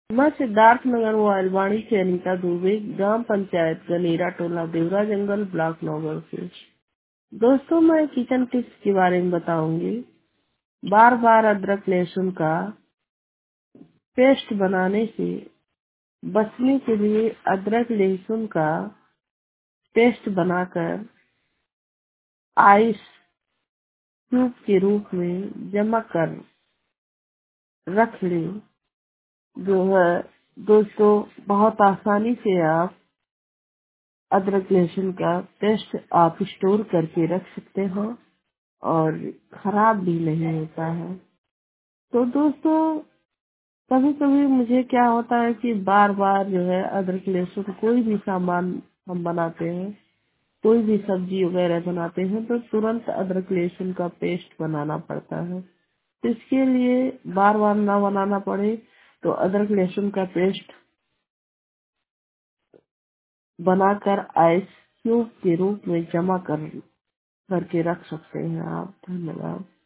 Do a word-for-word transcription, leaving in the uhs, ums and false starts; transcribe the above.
मैं सिद्धार्थ नगर मोबाइलवाड़ी से अनीता दुबे, ग्राम पंचायत गनेरा टोला देवरा जंगल ब्लॉक नौगढ़ से। दोस्तों, मैं किचन टिप्स के बारे में बताऊंगी। बार बार अदरक लहसुन का पेस्ट बनाने से बचने के लिए अदरक लहसुन का पेस्ट बनाकर आइस क्यूब के रूप में जमा कर रख लें। जो है दोस्तों, बहुत आसानी से आप अदरक लहसुन का पेस्ट आप स्टोर करके रख सकते हो और खराब भी नहीं होता है। तो दोस्तों, कभी कभी मुझे क्या होता है कि बार बार जो है अदरक लहसुन कोई भी सामान हम बनाते हैं, कोई भी सब्जी वगैरह बनाते हैं तो तुरंत अदरक लहसुन का पेस्ट बनाना पड़ता है। तो इसके लिए बार बार ना बनाना पड़े तो अदरक लहसुन का पेस्ट बनाकर आइस क्यूब के रूप में जमा कर करके रख सकते हैं आप। धन्यवाद।